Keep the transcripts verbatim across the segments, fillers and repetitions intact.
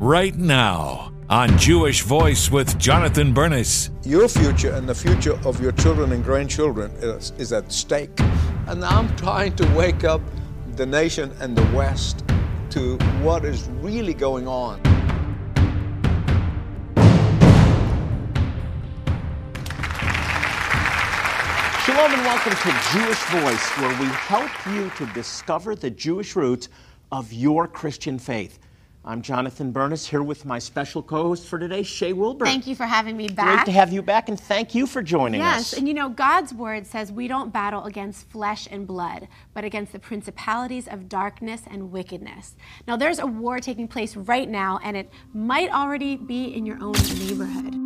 right now on Jewish Voice with Jonathan Bernis. Your future and the future of your children and grandchildren is, is at stake. And I'm trying to wake up the nation and the West to what is really going on. Shalom and welcome to Jewish Voice, where we help you to discover the Jewish roots of your Christian faith. I'm Jonathan Bernis, here with my special co-host for today, Shay Wilbur. Thank you for having me back. Great to have you back, and thank you for joining yes, us. Yes, and you know, God's word says we don't battle against flesh and blood, but against the principalities of darkness and wickedness. Now, there's a war taking place right now, and it might already be in your own neighborhood.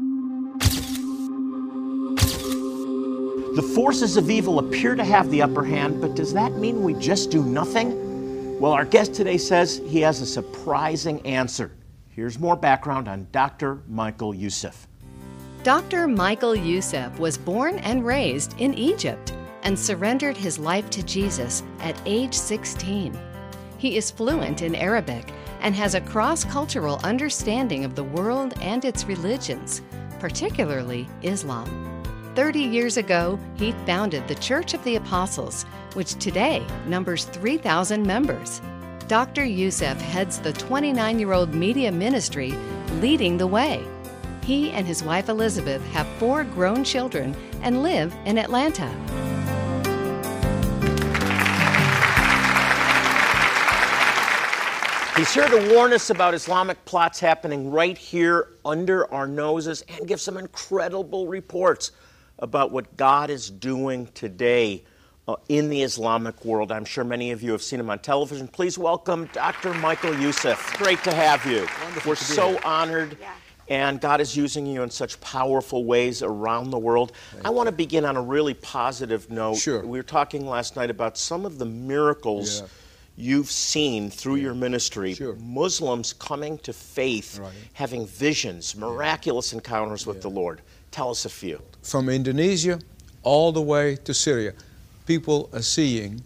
The forces of evil appear to have the upper hand, but does that mean we just do nothing? Well, our guest today says he has a surprising answer. Here's more background on Doctor Michael Youssef. Doctor Michael Youssef was born and raised in Egypt and surrendered his life to Jesus at age sixteen. He is fluent in Arabic and has a cross-cultural understanding of the world and its religions, particularly Islam. Thirty years ago, he founded the Church of the Apostles, which today numbers three thousand members. Doctor Youssef heads the twenty-nine-year-old media ministry, Leading the Way. He and his wife Elizabeth have four grown children and live in Atlanta. He's here to warn us about Islamic plots happening right here under our noses and give some incredible reports about what God is doing today uh, in the Islamic world. I'm sure many of you have seen him on television. Please welcome Doctor Michael Youssef. Great to have you. Wonderful We're to be so here. honored, Yeah. and God is using you in such powerful ways around the world. Thank I want to begin on a really positive note. Sure. We were talking last night about some of the miracles Yeah. you've seen through your ministry. Sure. Muslims coming to faith, Right. having visions, miraculous encounters with the Lord. Tell us a few. From Indonesia all the way to Syria, people are seeing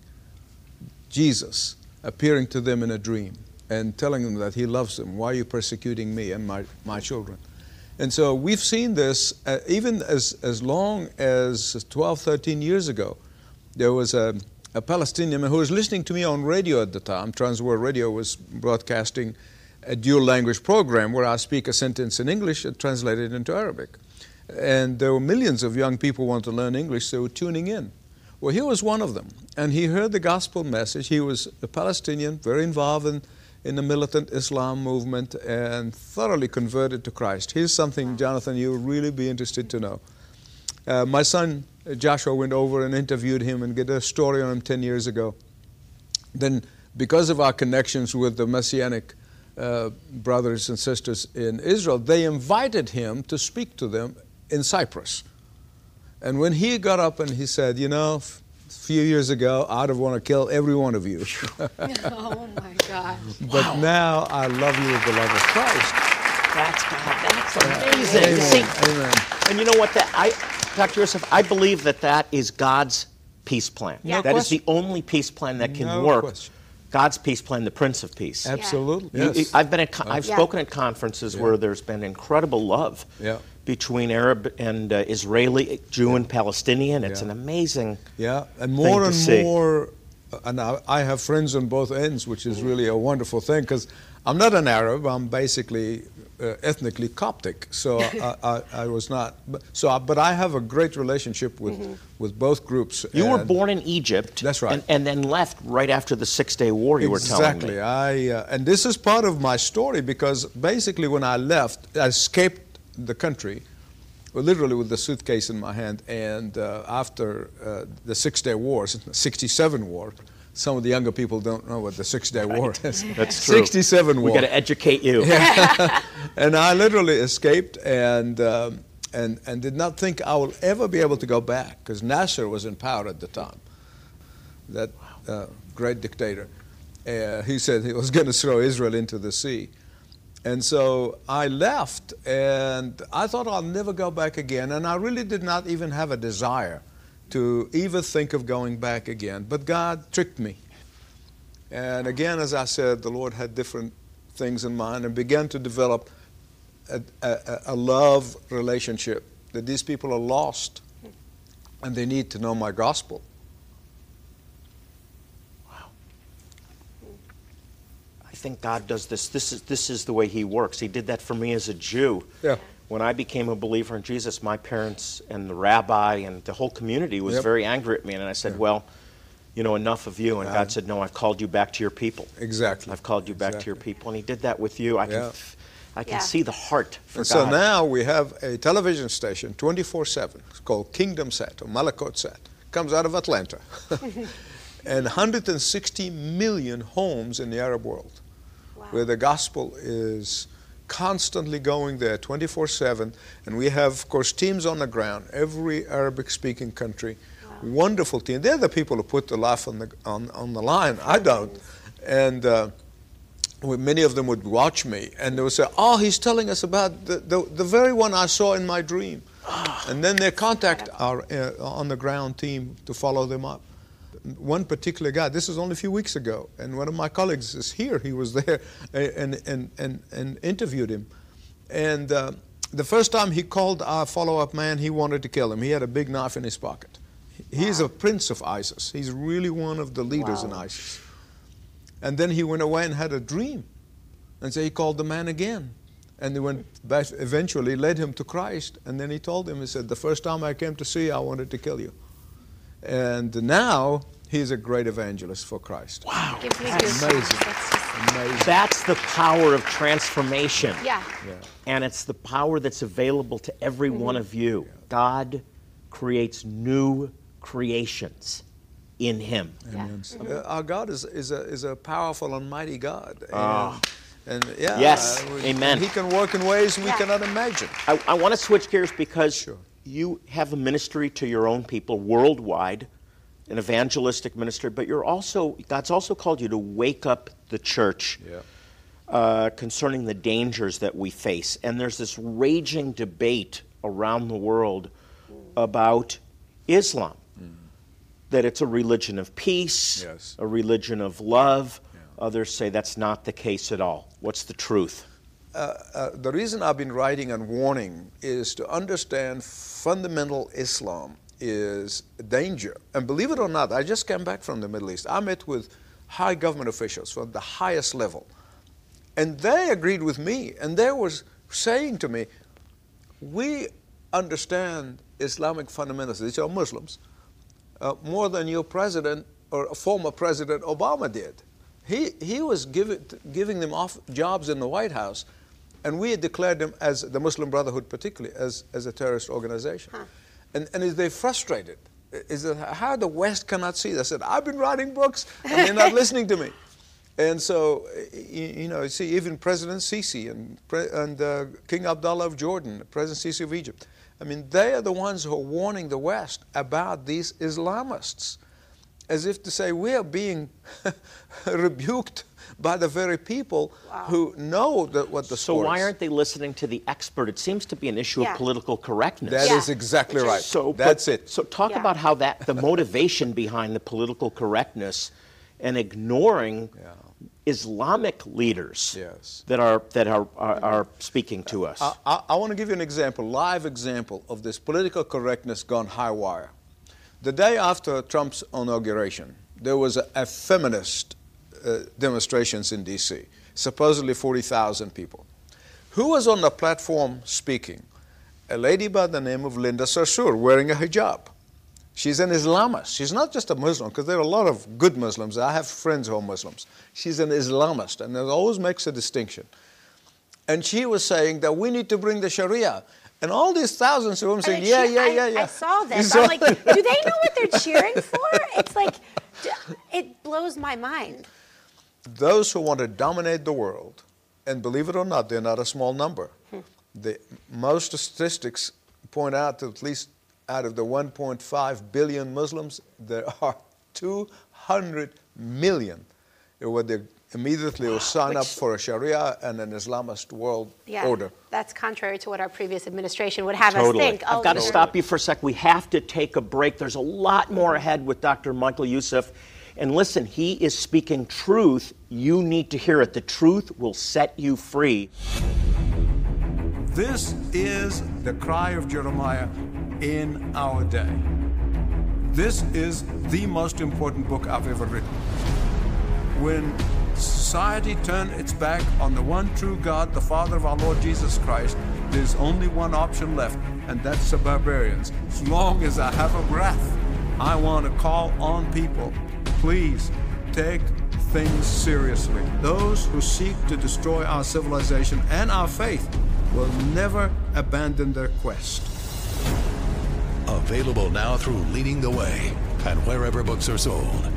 Jesus appearing to them in a dream and telling them that he loves them. Why are you persecuting me and my, my children? And so we've seen this uh, even as, as long as twelve, thirteen years ago. There was a, a Palestinian who was listening to me on radio at the time. Transworld Radio was broadcasting a dual language program where I speak a sentence in English and translate it into Arabic. And there were millions of young people who wanted to learn English, so they were tuning in. Well, he was one of them, and he heard the gospel message. He was a Palestinian, very involved in, in the militant Islam movement, and thoroughly converted to Christ. Here's something, Jonathan, you'll really be interested to know. Uh, my son, Joshua, went over and interviewed him and did a story on him ten years ago. Then, because of our connections with the Messianic uh, brothers and sisters in Israel, they invited him to speak to them in Cyprus. And when he got up and he said, you know, a few years ago, I'd have wanted to kill every one of you. Oh my gosh. But Wow. now I love you with the love of Christ. That's God. That's amazing. Amen. See, Amen. and you know what? That I, Doctor Youssef, I believe that that is God's peace plan. Yeah. No That is question. the only peace plan that can No work. question. God's peace plan, the Prince of Peace. Absolutely. You- Yes. I've been at, con- I've Yeah. spoken at conferences Yeah. where there's been incredible love Yeah. between Arab and uh, Israeli, Jew and Palestinian. It's Yeah. an amazing. Yeah, and more to and see. more, and I, I have friends on both ends, which is really a wonderful thing, because I'm not an Arab, I'm basically uh, ethnically Coptic, so I, I, I was not, but, so I, but I have a great relationship with, Mm-hmm. with both groups. You were and- born in Egypt. That's right. And, and then left right after the Six-Day War, you were telling Exactly. me. I, uh, and this is part of my story, because basically when I left, I escaped the country, well, literally with the suitcase in my hand, and uh, after uh, the Six-Day War, sixty-seven war, some of the younger people don't know what the Six-Day War is. That's true. sixty-seven war. We got to educate you. And I literally escaped and, um, and, and did not think I will ever be able to go back, because Nasser was in power at the time, that uh, great dictator. Uh, he said he was going to throw Israel into the sea. And so I left, and I thought I'll never go back again, and I really did not even have a desire to even think of going back again. But God tricked me. And again, as I said, the Lord had different things in mind and began to develop a, a, a love relationship, that these people are lost and they need to know my gospel. Wow. I think God does this. This is, this is the way He works. He did that for me as a Jew. Yeah. When I became a believer in Jesus, my parents and the rabbi and the whole community was Yep. very angry at me. And I said, yeah. well, you know, enough of you. And Uh, God said, no, I've called you back to your people. Exactly. I've called you back Exactly. to your people. And He did that with you. I Yeah. can, I can Yeah. see the heart for And God. so now we have a television station twenty-four seven. It's called Kingdom Sat or Malakot Sat. Comes out of Atlanta. And one hundred sixty million homes in the Arab world Wow. where the gospel is constantly going there twenty-four seven. And we have, of course, teams on the ground, every Arabic-speaking country. Wow. Wonderful team. They're the people who put the life on the, on, on the line. I don't. And uh, we- many of them would watch me and they would say, oh, he's telling us about the, the, the very one I saw in my dream. And then they contact our uh, on-the-ground team to follow them up. One particular guy, this is only a few weeks ago, and one of my colleagues is here. He was there and, and, and, and interviewed him. And uh, the first time he called our follow-up man, he wanted to kill him. He had a big knife in his pocket. He's a prince of ISIS. He's really one of the leaders Wow. in ISIS. And then he went away and had a dream. And so he called the man again. And they went back, eventually led him to Christ. And then he told him, he said, the first time I came to see you, I wanted to kill you. And now he's a great evangelist for Christ. Wow. Gives me That's goosebumps. amazing. That's just, Amazing. That's the power of transformation. yeah. Yeah. And it's the power that's available to every one of you. God creates new creations in Him. Amen. Uh, our God is, is, a, is a powerful and mighty God. And, Ah. and yeah, Yes. uh, we- Amen. and He can work in ways we Yeah. cannot imagine. I, I want to switch gears because Sure. you have a ministry to your own people worldwide, an evangelistic ministry, but you're also, God's also called you to wake up the church Yeah. uh, concerning the dangers that we face. And there's this raging debate around the world about Islam, that it's a religion of peace, Yes. a religion of love. Others say that's not the case at all. What's the truth? Uh, uh, the reason I've been writing and warning is to understand fundamental Islam is danger. And believe it or not, I just came back from the Middle East. I met with high government officials from the highest level. And they agreed with me. And they were saying to me, we understand Islamic fundamentalists, these are Muslims, uh, more than your president or former President Obama did. He, he was giving, giving them off jobs in the White House, and we had declared them, as the Muslim Brotherhood particularly, as, as a terrorist organization. Huh. And, and they're frustrated. Is that how the West cannot see this? I said, I've been writing books, and they're not listening to me. And so, you, you know, you see, even President Sisi and, Pre- and uh, King Abdullah of Jordan, President Sisi of Egypt, I mean, they are the ones who are warning the West about these Islamists, as if to say we are being rebuked by the very people Wow. who know that what the So score why is. aren't they listening to the expert? It seems to be an issue Yeah. of political correctness. That is Yeah. exactly right. So but- That's it. So talk Yeah. about how that the motivation behind the political correctness and ignoring Yeah. Islamic leaders Yes. that are that are, are, are speaking to us. I, I, I want to give you an example, live example of this political correctness gone high wire. The day after Trump's inauguration, there was a, a feminist uh, demonstrations in D C, supposedly forty thousand people. Who was on the platform speaking? A lady by the name of Linda Sarsour, wearing a hijab. She's an Islamist. She's not just a Muslim, because there are a lot of good Muslims. I have friends who are Muslims. She's an Islamist, and it always makes a distinction. And she was saying that we need to bring the Sharia. And all these thousands of women saying, And yeah, she- yeah, I, yeah, yeah. I saw You this. saw I'm like, it? do they know what they're cheering for? It's like, d- it blows my mind. Those who want to dominate the world, and believe it or not, they're not a small number. Hmm. The, most statistics point out that at least out of the one point five billion Muslims, there are two hundred million who would they immediately will sign up Which- for a Sharia and an Islamist world Yeah, order. that's contrary to what our previous administration would have Totally. us think. I've Oh, got to you're- stop you for a sec. We have to take a break. There's a lot more ahead with Doctor Michael Youssef. And listen, he is speaking truth. You need to hear it. The truth will set you free. This is the cry of Jeremiah in our day. This is the most important book I've ever written. When society turned its back on the one true God, the Father of our Lord Jesus Christ, there's only one option left, and that's the barbarians. As long as I have a breath, I want to call on people, please take things seriously. Those who seek to destroy our civilization and our faith will never abandon their quest. Available now through Leading the Way and wherever books are sold.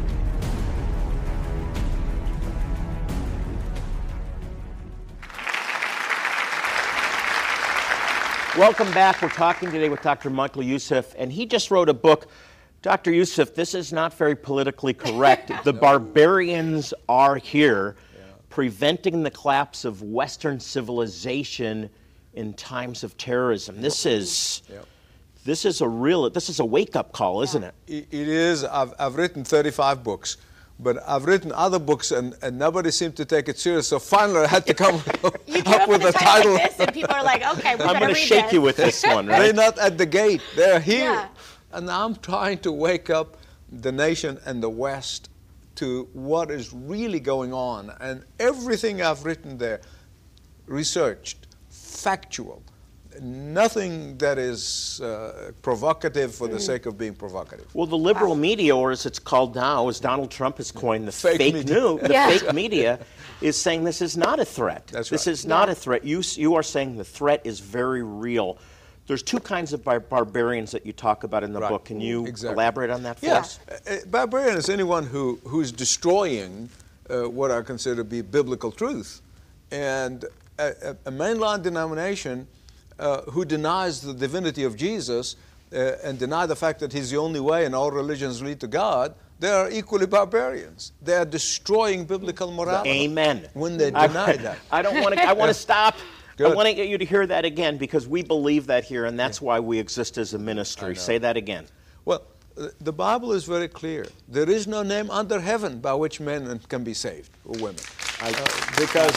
Welcome back. We're talking today with Doctor Michael Youssef, and he just wrote a book. Doctor Youssef, this is not very politically correct. The barbarians are here, yeah. preventing the collapse of Western civilization in times of terrorism. This is yep. this is a real this is a wake-up call, isn't it? It, it is. I've, I've written thirty-five books, but I've written other books, and, and nobody seemed to take it serious. So finally, I had to come up with a title. Like this, and people are like, "Okay, we I'm going to shake this. you with this one." Right? They're not at the gate; they're here, yeah. and I'm trying to wake up the nation and the West to what is really going on. And everything I've written there, researched, factual. Nothing that is uh, provocative for the mm. sake of being provocative. Well, the liberal wow. media, or as it's called now, as Donald Trump has coined, the fake, fake news, the yeah. fake media, is saying this is not a threat. That's this right. is not yeah. a threat. You you are saying the threat is very real. There's two kinds of bar barbarians that you talk about in the right. book. Can you exactly. elaborate on that for yeah. us? Uh, barbarian is anyone who who's destroying uh, what I consider to be biblical truth, and a, a mainline denomination. Uh, who denies the divinity of Jesus uh, and deny the fact that he's the only way and all religions lead to God, they are equally barbarians. They are destroying biblical morality. Amen. When they deny I, that. I don't want to. I want to stop. Good. I want to get you to hear that again because we believe that here, and that's yeah. why we exist as a ministry. Say that again. Well, uh, the Bible is very clear. There is no name under heaven by which men can be saved, or women, I, uh, because.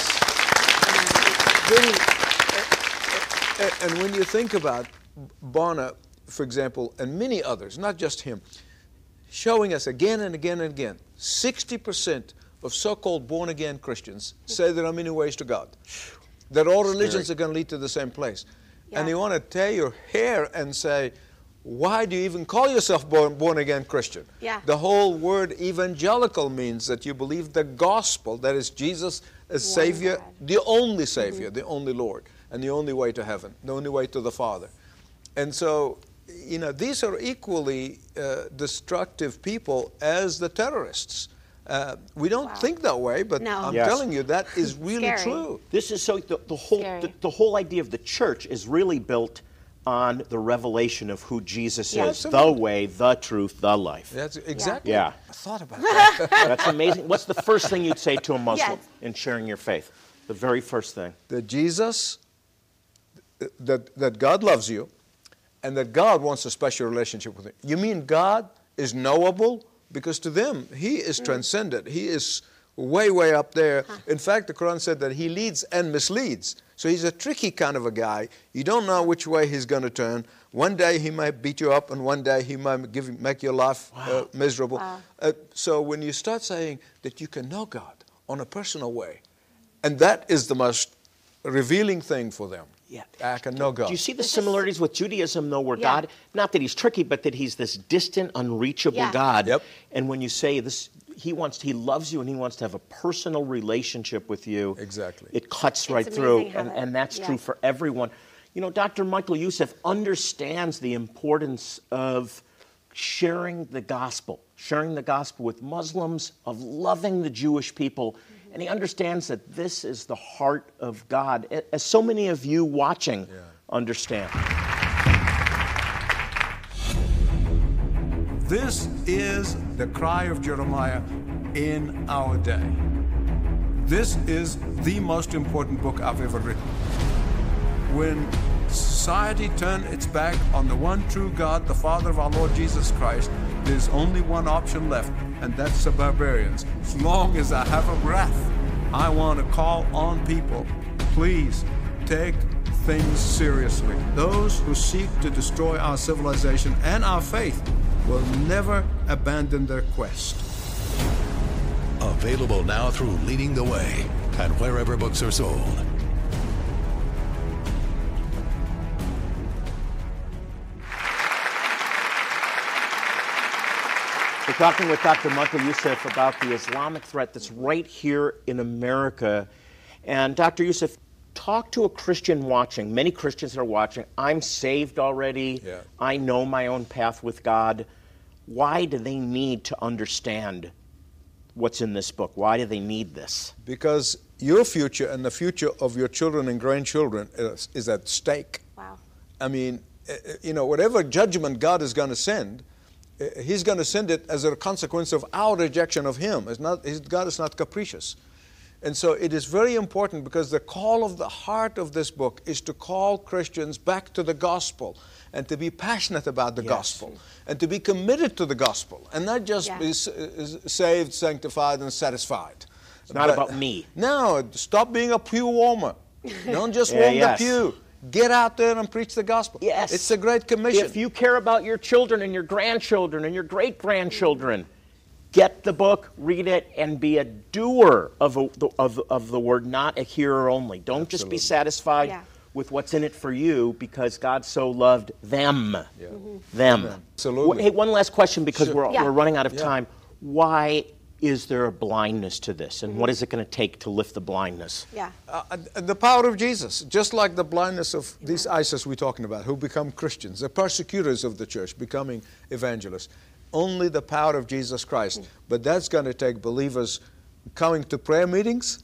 Then, and when you think about Bonner, for example, and many others, not just him, showing us again and again and again, sixty percent of so-called born-again Christians say there are many ways to God, that all religions are going to lead to the same place. Yeah. And you want to tear your hair and say, why do you even call yourself born, born-again Christian? Yeah. The whole word evangelical means that you believe the gospel, that is Jesus as One Savior, God. the only Savior, mm-hmm. the only Lord. And the only way to heaven, the only way to the Father. And so, you know, these are equally uh, destructive people as the terrorists. Uh, we don't wow. think that way, but no. I'm yes. telling you, that is really Scary. true. This is so, the, the, whole, the, the whole idea of the church is really built on the revelation of who Jesus yeah, is, absolutely. the way, the truth, the life. That's exactly. Yeah. I thought about that. That's amazing. What's the first thing you'd say to a Muslim yes. in sharing your faith? The very first thing. That Jesus, that, that God loves you, and that God wants a special relationship with you. You mean God is knowable? Because to them, He is mm. transcendent. He is way, way up there. Huh. In fact, the Quran said that He leads and misleads. So He's a tricky kind of a guy. You don't know which way He's going to turn. One day He might beat you up, and one day He might give, make your life wow. uh, miserable. Wow. Uh, so when you start saying that you can know God on a personal way, and that is the most revealing thing for them. Yeah. I can know God. Do you see the similarities with Judaism, though, where yeah. God, not that He's tricky, but that He's this distant, unreachable yeah. God. Yep. And when you say this, He wants, He loves you and He wants to have a personal relationship with you. Exactly. It cuts it's right through, and, it, and that's yeah. true for everyone. You know, Doctor Michael Youssef understands the importance of sharing the gospel, sharing the gospel with Muslims, of loving the Jewish people. And he understands that this is the heart of God, as so many of you watching yeah. understand. This is the cry of Jeremiah in our day. This is the most important book I've ever written. When society turned its back on the one true God, the Father of our Lord Jesus Christ, there's only one option left, and that's the barbarians. As long as I have a breath, I want to call on people, please take things seriously. Those who seek to destroy our civilization and our faith will never abandon their quest. Available now through Leading the Way and wherever books are sold. We're talking with Doctor Michael Youssef about the Islamic threat that's right here in America. And Doctor Youssef, talk to a Christian watching. Many Christians are watching. I'm saved already. Yeah. I know my own path with God. Why do they need to understand what's in this book? Why do they need this? Because your future and the future of your children and grandchildren is, is at stake. Wow. I mean, you know, whatever judgment God is going to send, He's going to send it as a consequence of our rejection of Him. It's not, God is not capricious. And so it is very important, because the call of the heart of this book is to call Christians back to the gospel and to be passionate about the Yes. gospel and to be committed to the gospel and not just Yeah. be s- is saved, sanctified, and satisfied. It's not about me. No, stop being a pew warmer. Don't just Yeah, warm yes. the pew. Get out there and preach the gospel. Yes. It's a great commission. If you care about your children and your grandchildren and your great-grandchildren, get the book, read it, and be a doer of, a, of, of the word, not a hearer only. Don't just be Absolutely. satisfied Yeah. with what's in it for you, because God so loved them. Yeah. Them. Absolutely. Wh- Hey, one last question, because Sure. we're, Yeah. we're running out of Yeah. time. Why is there a blindness to this, and what is it going to take to lift the blindness? Yeah. Uh, the power of Jesus, just like the blindness of these ISIS we're talking about, who become Christians, the persecutors of the church, becoming evangelists. Only the power of Jesus Christ. But that's going to take believers coming to prayer meetings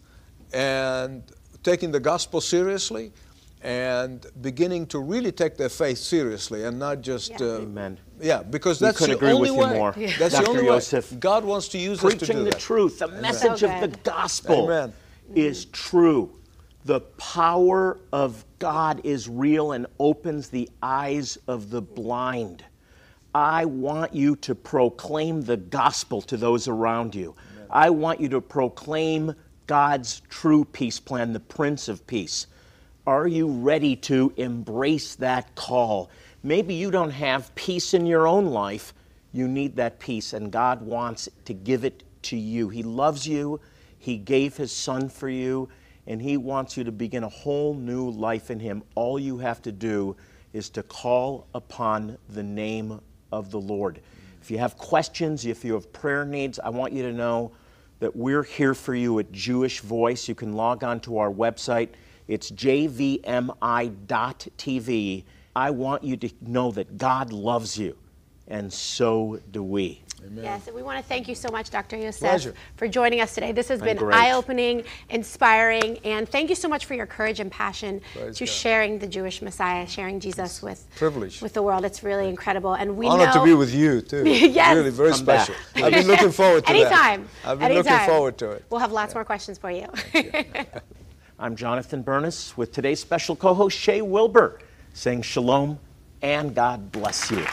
and taking the gospel seriously and beginning to really take their faith seriously and not just... Yeah. Uh, Amen. Yeah, because We that's couldn't the agree only with you way. more. That's Doctor the only Youssef, way. God wants to use us to do preaching the that. truth, the message So of the good. gospel Amen. is true. The power of God is real and opens the eyes of the blind. I want you to proclaim the gospel to those around you. Amen. I want you to proclaim God's true peace plan, the Prince of Peace. Are you ready to embrace that call? Maybe you don't have peace in your own life. You need that peace, and God wants to give it to you. He loves you. He gave His Son for you, and He wants you to begin a whole new life in Him. All you have to do is to call upon the name of the Lord. If you have questions, if you have prayer needs, I want you to know that we're here for you at Jewish Voice. You can log on to our website. It's j v m i dot t v. I want you to know that God loves you, and so do we. Amen. Yes, and we want to thank you so much, Doctor Youssef, Pleasure. for joining us today. This has been great. eye-opening, inspiring, and thank you so much for your courage and passion Praise to God. sharing the Jewish Messiah, sharing Jesus with, Privilege. with the world. It's really incredible. And we Honored know to be with you, too. Yes. Really very Come back. special. I've been looking forward to Anytime. that. I've been Anytime. looking forward to it. We'll have lots more questions for you. I'm Jonathan Bernis with today's special co-host Shay Wilbur, saying shalom and God bless you.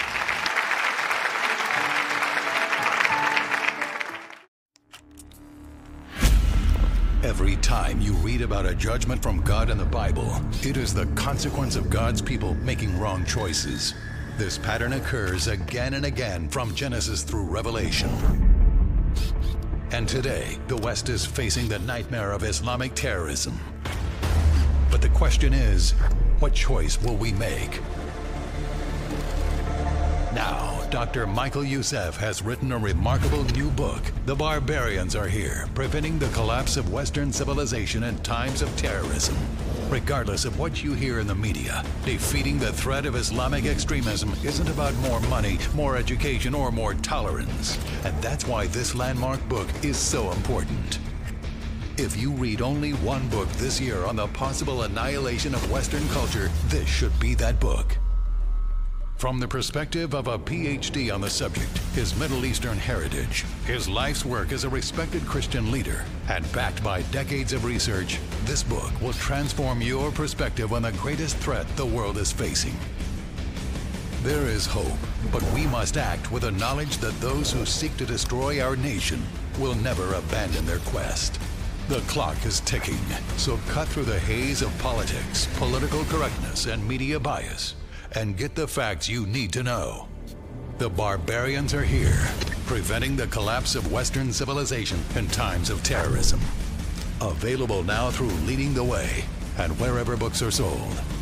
Every time you read about a judgment from God in the Bible, it is the consequence of God's people making wrong choices. This pattern occurs again and again from Genesis through Revelation. And today, the West is facing the nightmare of Islamic terrorism. But the question is, what choice will we make? Now, Doctor Michael Youssef has written a remarkable new book, The Barbarians Are Here, Preventing the Collapse of Western Civilization in Times of Terrorism. Regardless of what you hear in the media, defeating the threat of Islamic extremism isn't about more money, more education, or more tolerance. And that's why this landmark book is so important. If you read only one book this year on the possible annihilation of Western culture, this should be that book. From the perspective of a P H D on the subject, his Middle Eastern heritage, his life's work as a respected Christian leader, and backed by decades of research, this book will transform your perspective on the greatest threat the world is facing. There is hope, but we must act with the knowledge that those who seek to destroy our nation will never abandon their quest. The clock is ticking, so cut through the haze of politics, political correctness, and media bias, and get the facts you need to know. The barbarians are here, preventing the collapse of Western civilization in times of terrorism. Available now through Leading the Way and wherever books are sold.